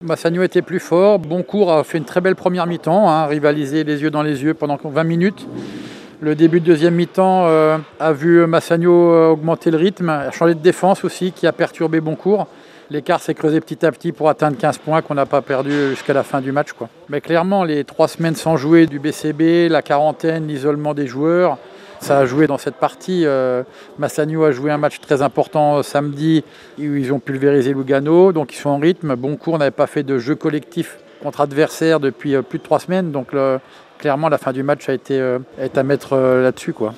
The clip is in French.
Massagno était plus fort. Boncourt a fait une très belle première mi-temps, rivalisé les yeux dans les yeux pendant 20 minutes. Le début de deuxième mi-temps a vu Massagno augmenter le rythme, a changé de défense aussi, qui a perturbé Boncourt. L'écart s'est creusé petit à petit pour atteindre 15 points qu'on n'a pas perdu jusqu'à la fin du match, quoi. Mais clairement, les 3 semaines sans jouer du BCB, la quarantaine, l'isolement des joueurs, ça a joué dans cette partie. Massagno a joué un match très important samedi où ils ont pulvérisé Lugano, donc ils sont en rythme. Boncourt n'avait pas fait de jeu collectif contre adversaire depuis plus de 3 semaines, donc clairement la fin du match est à mettre là-dessus, quoi.